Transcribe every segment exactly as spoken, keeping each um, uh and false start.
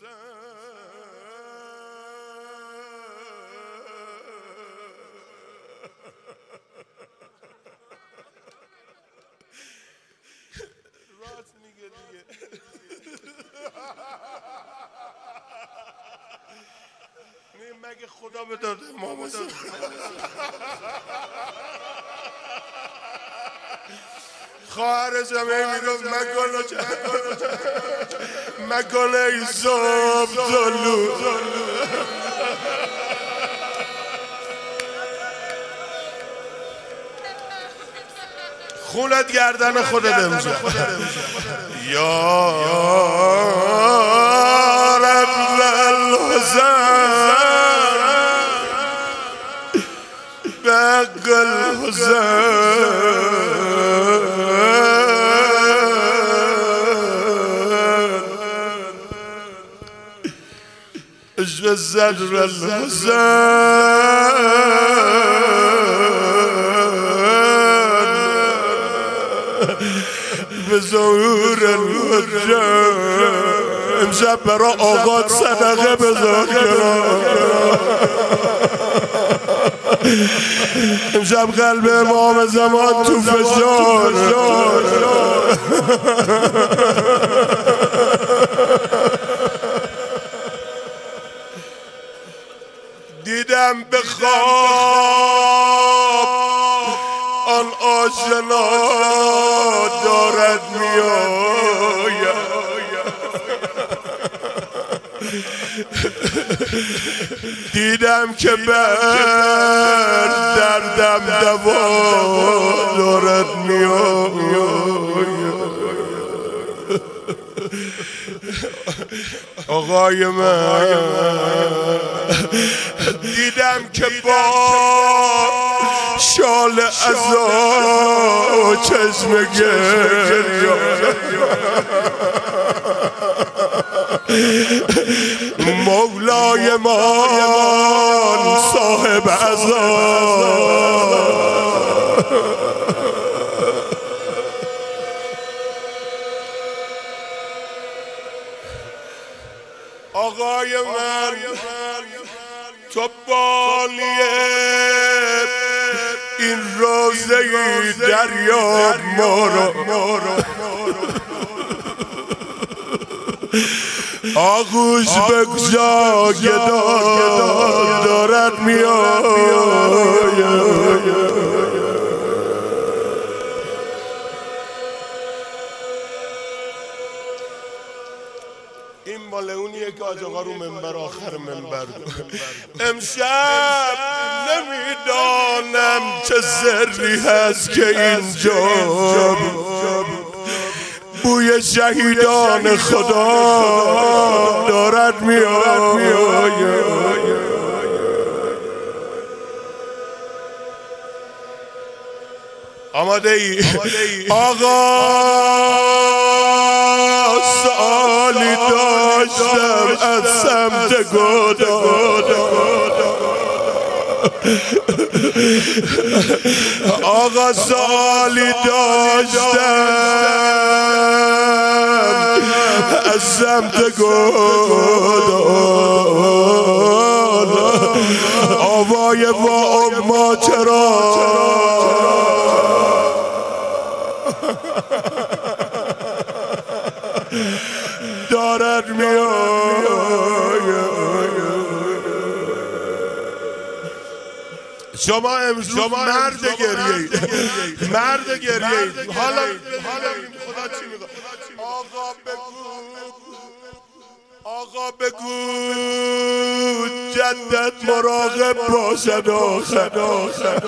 راست میگه دیگه. مگه خدا به داده ما بزرگ خواهرش همه میگفت مکاله مکاله ای زاب دلو خونت گردن خودت امشب یا رب الحسین بق الحسین اشف صدر الحسین به ظهور الحجه امشب برا آقات صدقه بذار امشب قلب امام زمان تو فشار دیدم به خواب آن آشنا دارد میآید دیدم که بر دردم دوا دارد میآید آقای من دیدم که با شال عزا و چشم گریه مولای من صاحب عزا آقای من تو بالیه این روزه دریاب ما را آغوش بگذار که دارد میآید این مال اونیه که آج آقا رو منبر آخر منبر امشب نمیدانم چه سری هست که اینجا بوی شهیدان خدا دارد میآید آماده ای آقا سوالی داشتم از سمت گدا آقا سوالی داشتم از سمت گدا آوای با ما چرا دارد میآید شما امروز مرد گریه مرد گریه حالا خدا چی میگه آقا بگو آقا بگو جدت مراقب باشد آخر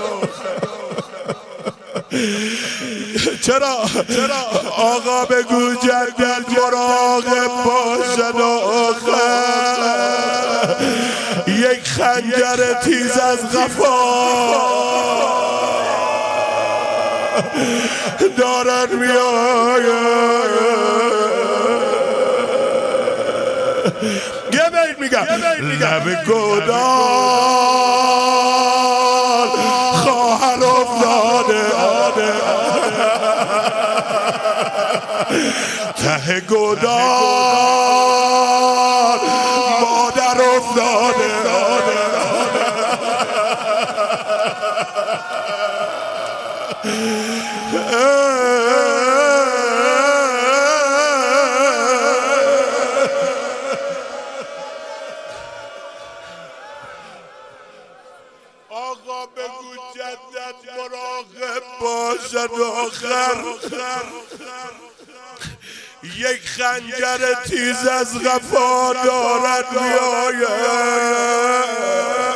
چرا آقا بگو جدت مراقب باشد آخر یک خنجر تیز از قفا دارد میآید یه بیت میگم لب گودال خواهر افتاده ته گودال آقا بگو جدت مراقب باشد آخر یک خنجر تیز از قفا دارد میآید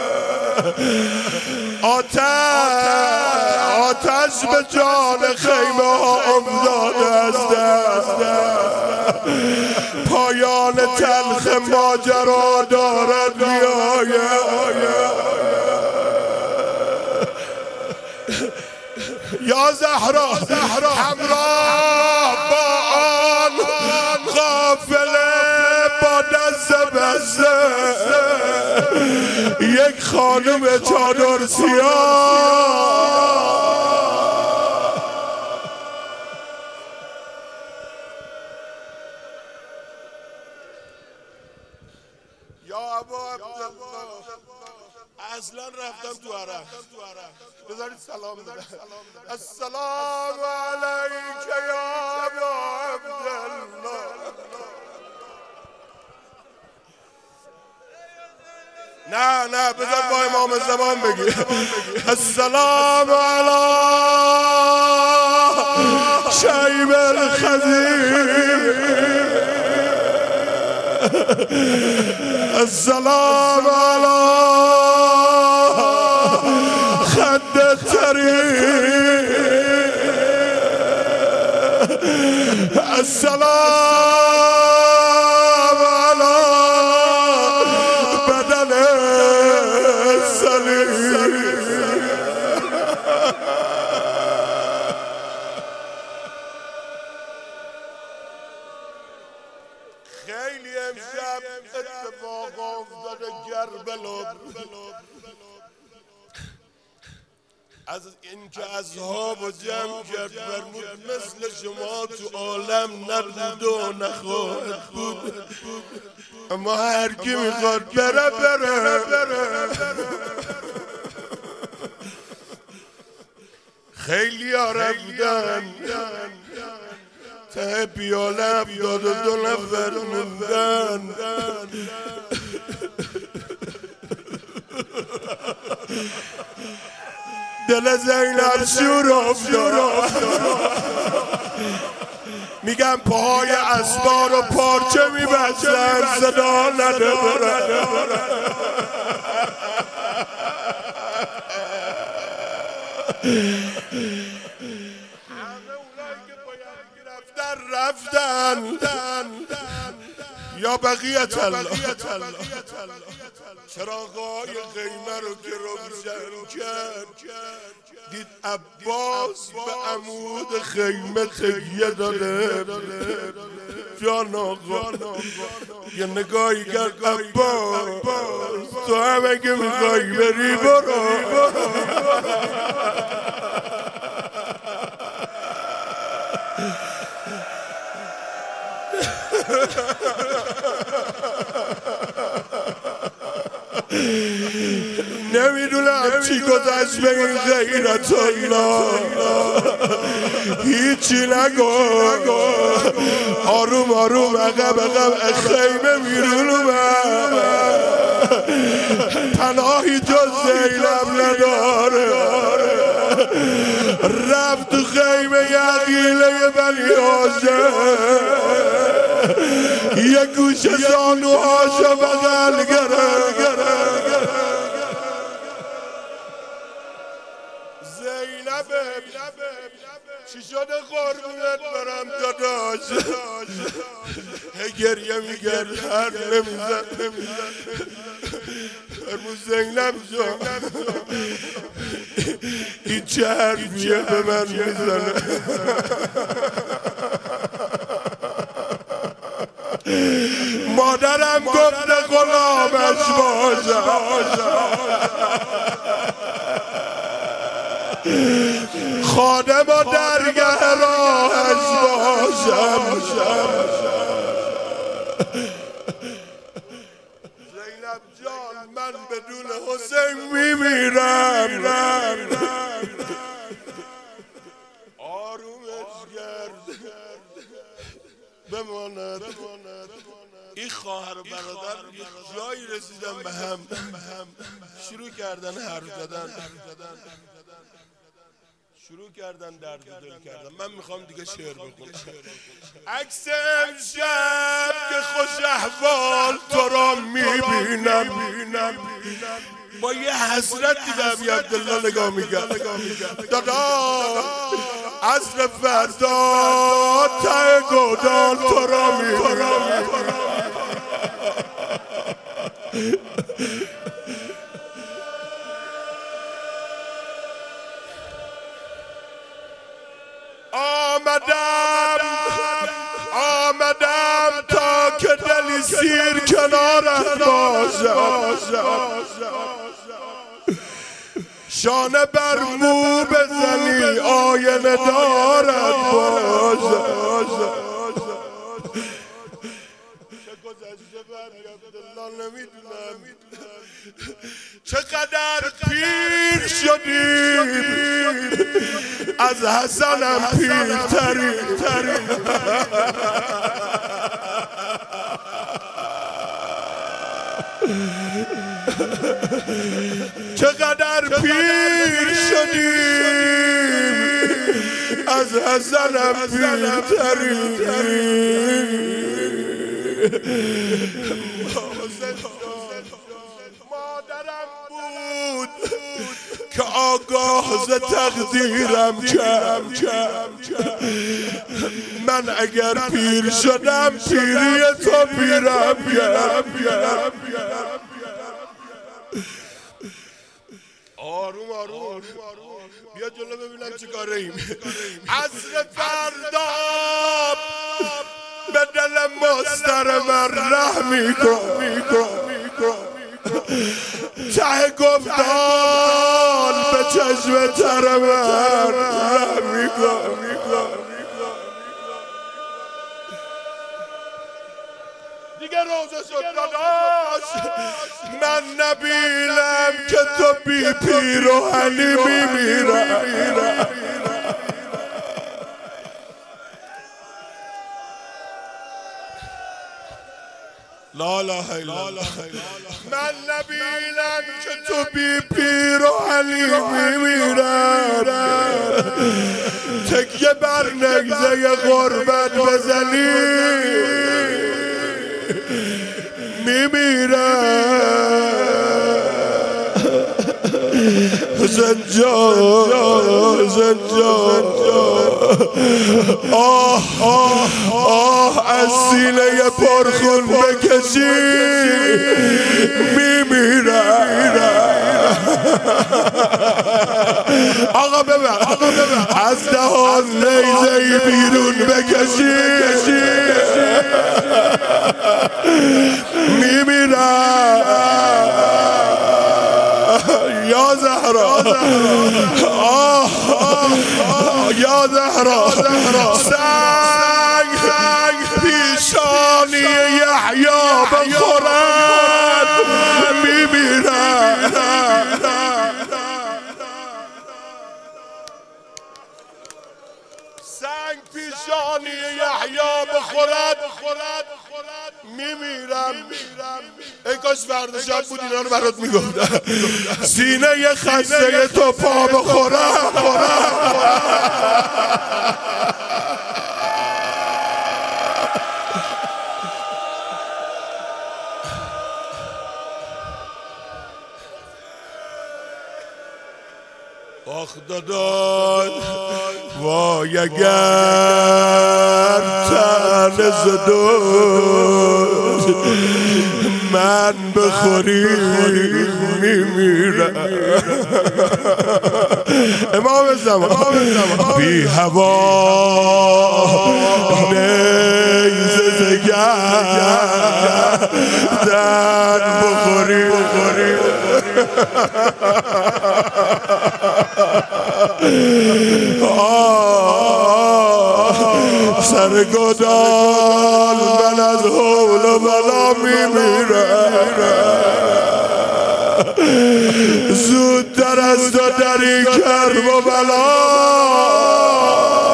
آتش آتش به جان خیمه ها افتاده است پایان تلخ ماجرا دارد میآید یا زهرا همراه با آن قافله با دست بسته یک خانم چادر سیاه یا ابا عبدالله اصلا رفتم تو عرب بذارید سلام بدم السلام علیک یا ابا عبدالله نه نه بذار با امام زمان بگی السلام علی شیب الخزیم السلام علی خد الطريق السلام على بدن السليم خیلی امشب اتفاق افتاده کربلا از اینکه اصحاب و جمع کرد فرمود مثل شما تو عالم نبود و نخواهد بود اما هر کی میخواد بره بره خیلی ها رفتن ته پیاله هفتاد و دو نفر موندن دل زینب شور افتاد میگم پاهای اسبا رو پارچه میبستن صدا نداره رفتن یا بقیت الله چراغای خیمه رو که روشن کرد دید عباس به عمود خیمه تکیه داده جان آقا یه نگاهی کرد عباس تو هم اگه میخوای بری برو نمیدونم چی گذشت به این غیرت الله هیچی نگو آروم آروم عقب عقب خیمه میرون پناهی جز زینب نداره رفت تو خیمه یقیله بنی هاشم یه گوشه زانوهاشو بغل گره زینبه چی شده قربونت برم داداش گریه میگرد هر نمیزد فرمود زینب جان این چه حرفیه به من میزنه مادرم گفته غلامش باشم خادم و درگه راهش باشم زینب جان من بدون حسین میمیرم آرومش کرد بماند این خواهر و برادر یه جایی رسیدن به هم شروع کردن حرف زدن شروع کردن درد دل کردن. من میخوام دیگه شعر بخونم. عکس امشب که خوش احوال تو را میبینم با یه حسرتی به ابی عبدالله نگاه میگم. دادا عصر فردا ته گودال تو را میبینم. آمدم آمدم تا که دلی سیر کنارت باشد، شانه بر مو بزنی آینه دارت باشد. چه گذشته بر عبدالله نمیدونم، چقدر پیر شدیم از حسنم پیرتری. چقدر پیر شدیم از حسنم پیرتری. مادرم بود که آگاه ز تقدیرم کرد، من اگر پیر شدم پیری تو پیرم کرد. آروم آروم بیا جلو ببینم چی کاره ایم. عصر فردا به دل مستر من رحمی کن، ته گفتال به چشم تر من رحمی کن. دیگه روزه شد داداش، من نبینم که تو بی پیر و علی میمیرم. لا اله الا الله. من نبینم که تو بی پیر و علی میمیرم، تکیه بر نگزه غربت بزنی میمیرم. زنجان زنجان آه آه آه از سینه پرخون بکشی میمیرم. آقا ببر آقا ببر از دهان نیزه‌ای بیرون بکشی میمیرم. یا زهرا آه یا زهرا سنگ پیشانی یحیی بخورد میمیرد. سنگ پیشانی یحیی بخورد میمیرم. ای کاش فردا شب بود اینا رو برات میگفتم. سینه خسته تو پا بخورم. آخ دادان وای اگر تن زدود من بخوری میمیرم. امام زمان بی هوا نیزه زگر تن بخوری سر گدال من از حول و بلا میمیرم. زودتر از تو دری کرب و بلا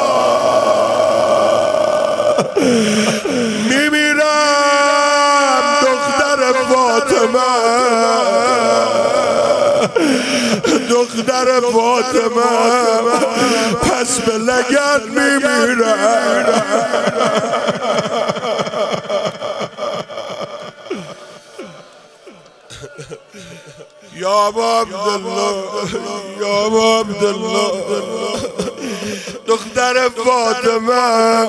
میمیرم. دختر فاطمه پس به لگد میمیرم. یا ابا عبدالله یا ابا عبدالله دختر فاطمه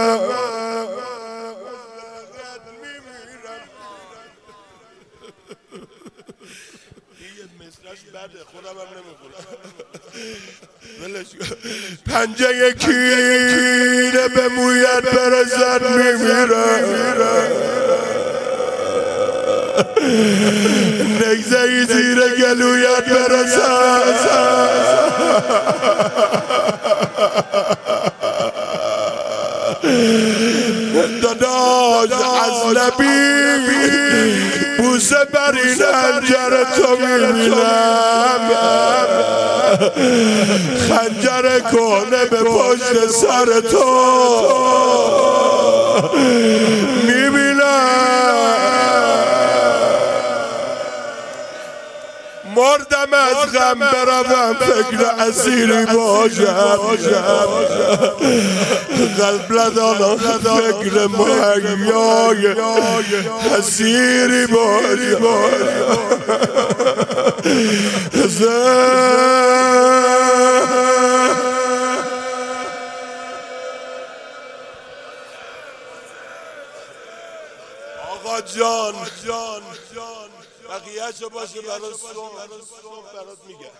پنجه کینه به مویت برزد میمیره، نگزه ای زیر گلویت برزد داداش از لبی بوسه بر این خنجر تو میبینم، خنجر کهنه به پشت سر تو میبینم. مردم از غم بروم فکر اسیری باشم، قلب ندانم فکر مهیای اسیری باشم. آقا جان بقیه شو باشه برای صبح برات میگه.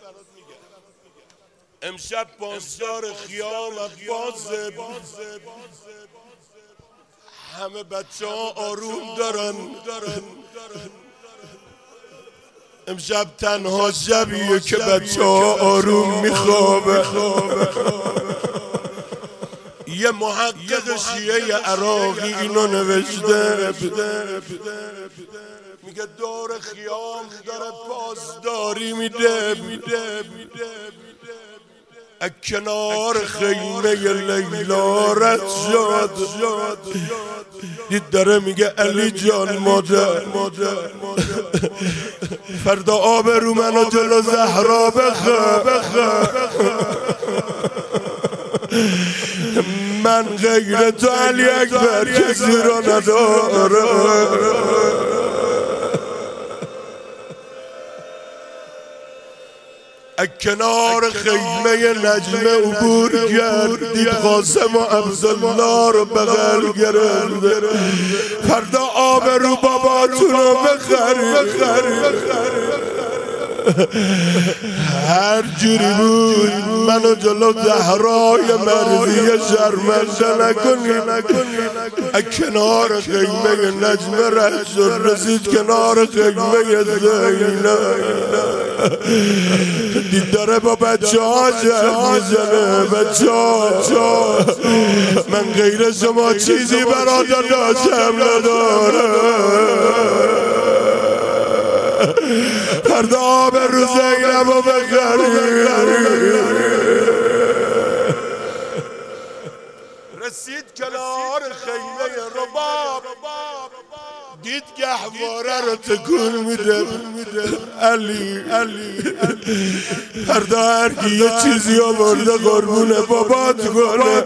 امشب پاسدار خیام عباسه، همه بچه ها آروم دارن. امشب تنها شبیه که بچه ها آروم میخوابه. یه محقق شیعه عراقی اینو نوشته، میگه دور خیام داره پاسداری میده، از کنار خیمه لیلا رد شد، دید داره میگه علی جان مادر فردا آب رو منو جلو زهرا بخه، من غیر تو علی اکبر کسی را نداره. از کنار خیمه نجمه عبور کرد، دید قاسم و عبدالله رو بغل گرفت، فردا آب رو باباتون رو بخرید. هر جوری بود منو جلو زهرای مرزی شرمنده نکنی. از کنار خیمه نجمه رد شد، رسید کنار خیمه زینب، دید داره با بچه ها جمع میزنه. بچه ها من غیر شما چیزی برا داداشم نداره، فردا آب رو زینب رو بخرید. رسید کنار خیمه رباب، دید گهواره رو تکون میده. علی فردا هر کی یه چیزی آورده قربون بابات کنه.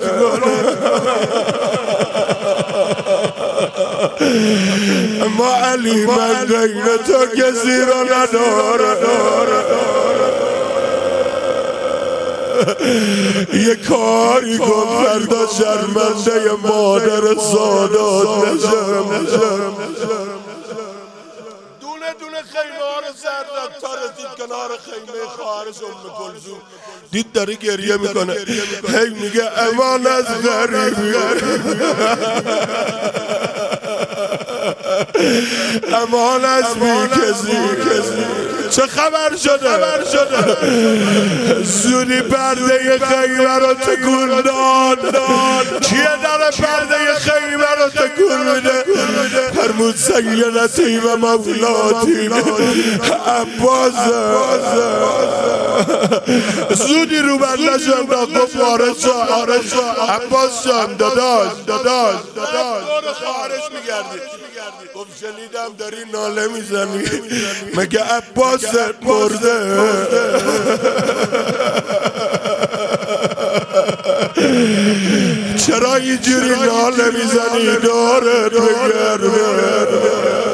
اما علی من غیر تو کسی را نداره، یه کاری کن فردا شرمنده مادر سادات نشم. دونه دونه خیمه ها رو سر داد تا رسید کنار خیمه خواهرش ام کلثوم، دید داره گریه میکنه، هی میگه امان از غریبی، امان از بی کسی. چه خبر شده؟ زودی پرده خیمه رو تکون داد. کیه داره پرده خیمه رو تکون میده؟ فرمود سیدتی و مولاتی عباس. زودی رو بندش انداخت گفت وارد شو عباس جان داداش داداش دور خواهرش میگردی. گفت شنیدم داری ناله میزنی، مگه عباس عباست مرده. چرا اینجوری ناله میزنی دارت بگرده؟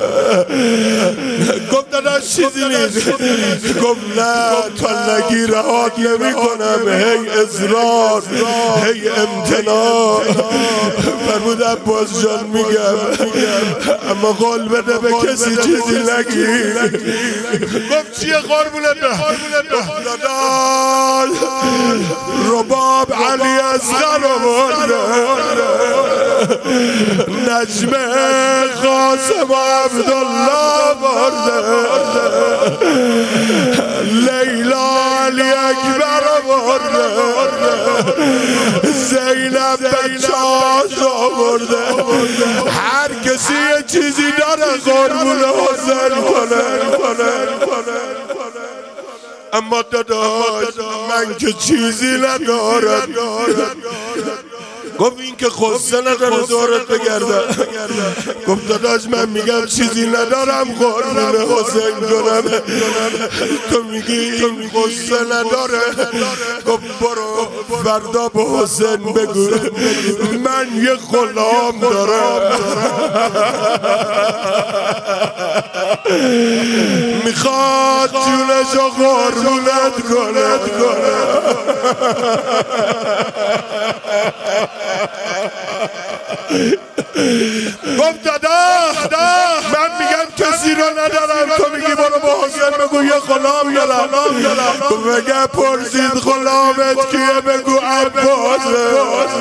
گفت داداش چیزی نیست. گفت نه تا نگی رهات نمی کنم. هی اصرار هی امتناع. فرمود عباس جان میگم اما قول بده به کسی چیزی نگی. گفت چیه قربونت برم؟ داداش رباب علی اصغر آورده، نجم قاسم عبدالله آورده، لیلا علی اکبر آورده، زینب بچه‌هاش آورده. هر کسی یه چیزی داره قربون حسین کنه. اما داداش من که چیزی ندارم. گفت این که خصه نداره دورت بگرده. گفت داداش من میگم چیزی ندارم قربون حسین کنم، تو میگی این خصه نداره. گفت برو فردا به حسین بگو من یه غلام دارم میخواد جونشو قربونت کنه. گفت دادا من میگم کسی رو ندارم، تو میگی برو با حسین بگو یه غلام دارم. گفت مگه پرسید غلامت کیه؟ بگو عباسه.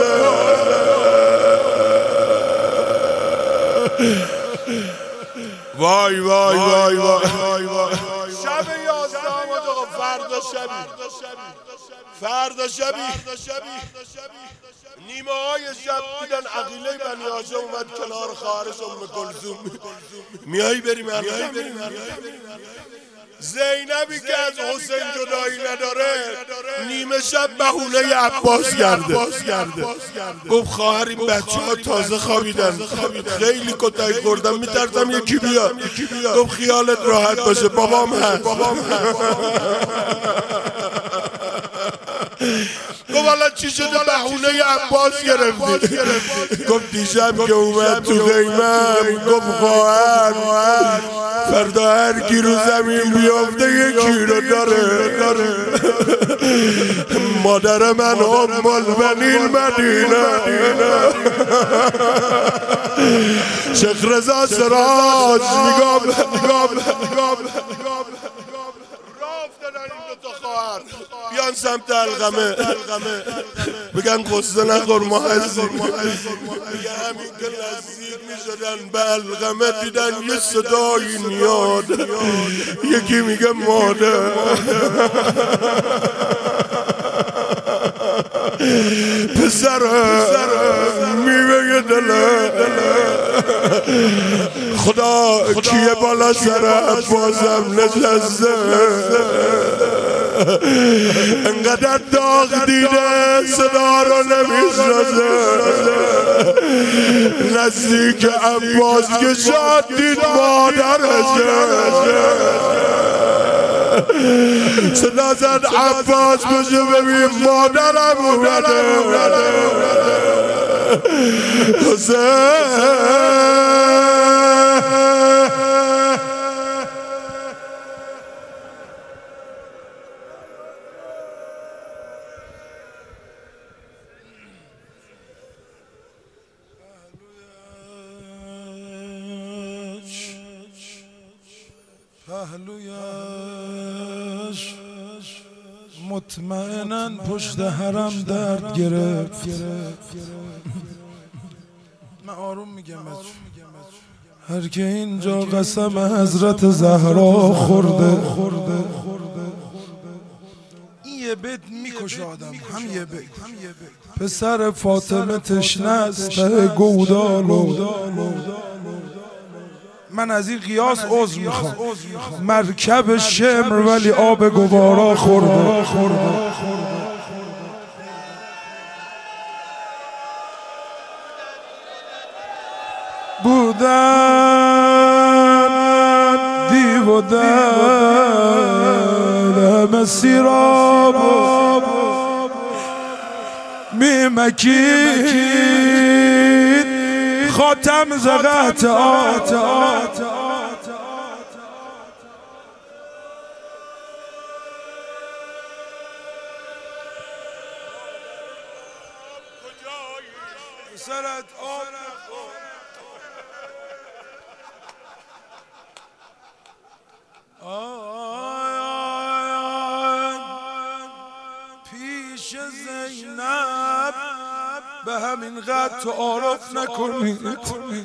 وای وای وای وای وای. شب یازدهم فردا شبی فردا شبی نیمه های شب دیدن عقیله بنی هاشم اومد کنار خواهرش ام کلثوم. میایی بریم زینبی که از حسین جدایی نداره نیمه شب بهونه عباس کرده. گفت خواهر این بچه ها تازه خوابیدن، خیلی کتک خوردن، میترسم یکی بیاد. گفت خیالت راحت باشه بابام هست. گفت حالا چی شده بهونه عباس گرفتی؟ گفت دیشب که اومد تو خیمم گفت خواهر فردا هر کی رو زمین بیافته یکی رو داره. مادر من ام البنین مدینه شیخ رضا سراج میگم بیان سمت القمه بگن قصه نخور ما هستیم. میگه همین که نزدیک میشدن به القمه دیدن یه صدایی میاد، یکی میگه مادر، پسر میوه دله خدا کیه بالا سر بازم نشسته، انقدر داغ دیده صدا رو نمیشناسه. نزدیک عباس که شاد دید مادرشه، صدا زد عباس بشه ببین مادرم اومده. حسین پهلویش مطمئناً پشت حرم درد گرفت. من آروم میگم هر که اینجا قسم حضرت زهرا خورده این یه بیت میکشه آدم، هم یه بیت. پسر فاطمه تشنه است ته گودالو، من از این قیاس عذر میخوام، مرکب شمر ولی آب گوارا خورده. بودن دیو و در مسیراب میمکید خاتم زغت آت سرت آب پیش زینب به همین قد تعارف نکنید.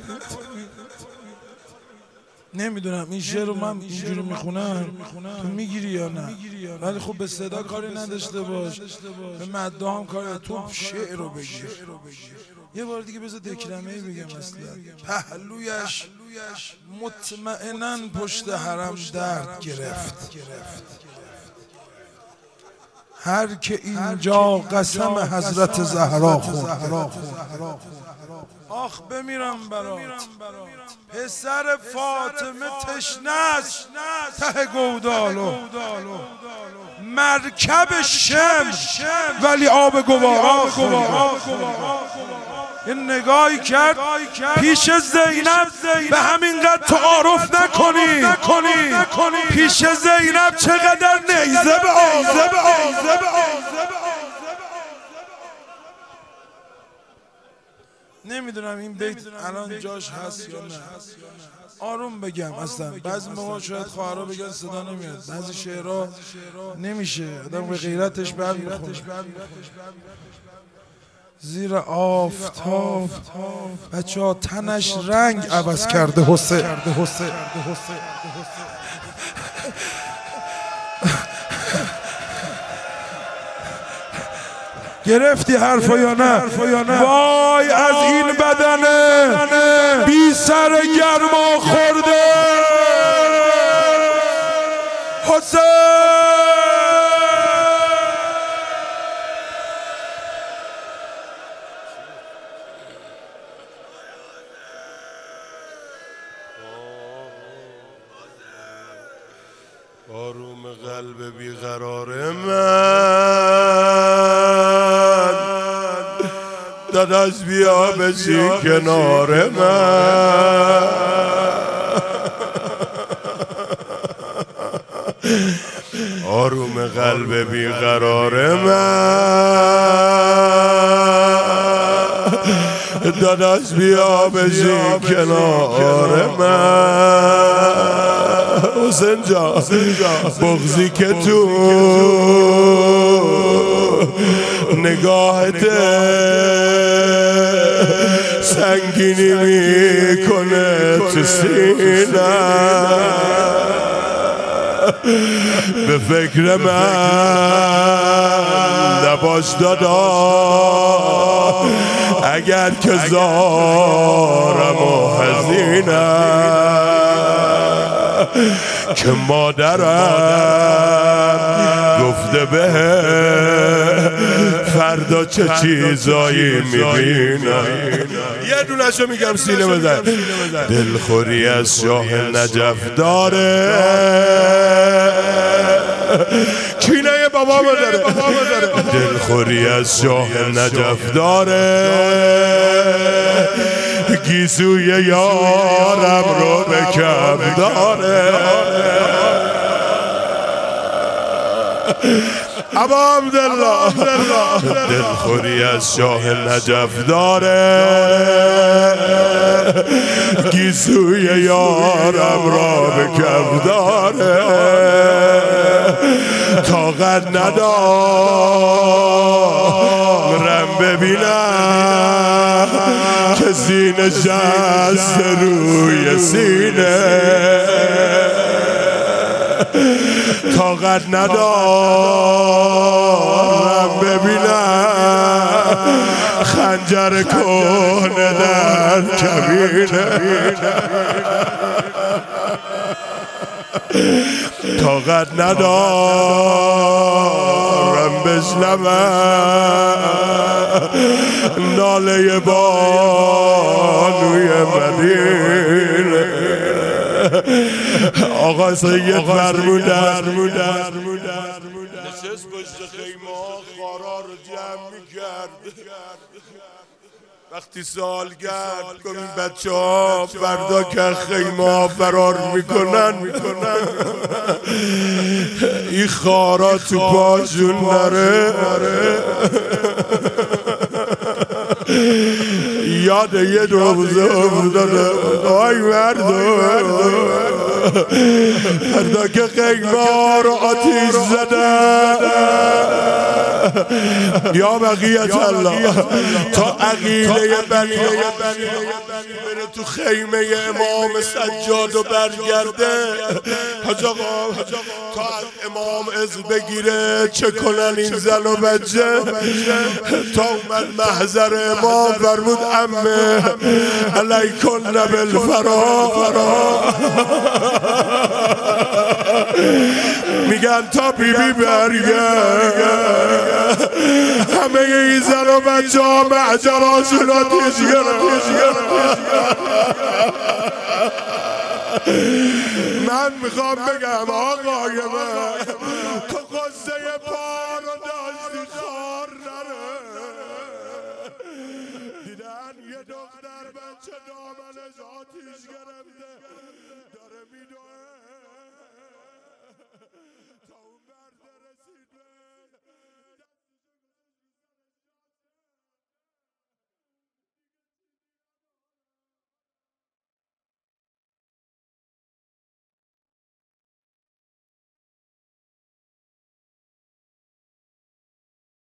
نمیدونم این شعر رو من اینجوری میخونم تو میگیری یا نه، ولی خب به صدا کاری نداشته باش، به مدده هم کاری، تو شعر رو بگیر. یه بار دیگه بذار دکلمه‌ای بگم. اصلا پهلویش مطمئناً پشت حرم درد گرفت، هر که اینجا قسم حضرت زهرا خوند. آخ بمیرم برات، پسر فاطمه تشنست ته گودالو، مرکب شم ولی آب گوارا یه نگاهی کرد پیش زینب به همین قد تعارف نکنی. پیش زینب چقدر نیزه به آب. نمیدونم این بیت الان جاش هست یا نه. آروم بگم، اصلا بعضی موقع شاید خواهرها بگن صدا نمیاد، بعضی شعرها نمیشه، آدم به غیرتش بر میخونه. زیر آفتاب بچه ها تنش رنگ عوض کرده حسین. گرفتی حرفا یا نه؟ وای از این بدنه بی سر گرما خورده حسین. آروم قلب بیقرار من، داداش بیا بشی کنار من. آروم قلب بیقرار من، داداش بیا بشی کنار من. حسین جان بغضی که تو نگاهت سنگینی میکنه تو سینه، به فکر من نباش دادا، اگر که زارم و حزینم که مادرم گفته به فردا چه چیزایی میبینم. یه دونشو میگم سینه بزن. دلخوری از شاه نجف داره، کینه بابا داره. دلخوری از شاه نجف داره، گیسوی یارم رو به کف داره. ابا عبدالله دلخوری از شاه نجف داره، گیسوی یارم را به کف داره. طاقت ندارم ببینم که سینه شست روی سینه، طاقت ندارم ببینم خنجر کهنه در کمینه. طاقت ندارم بشنوم ناله بانوی مدینه. آقا سید فرمودن نشست پشت خیمه ها خارا رو جمع میکرد. وقتی سال گرد گفت این بچه ها فردا که خیمه ها فرار میکنن این خارا تو پاشون نره. یاد یه روزه افتاده آی مردم فردا که خیمه ها رو آتیش زده یا بقیت الله تا عقیله بنی بره تو خیمه امام سجاد و برگرده. حاج آقا تا از امام از بگیره چه کنن این زن و بچه. تا اومد محضر امام فرمود امه علیکن بالفرا. میگن تا بی بی برگرد همه این زن و بچه ها معجراشون آتیش گرفت. من میخوام بگم آقای من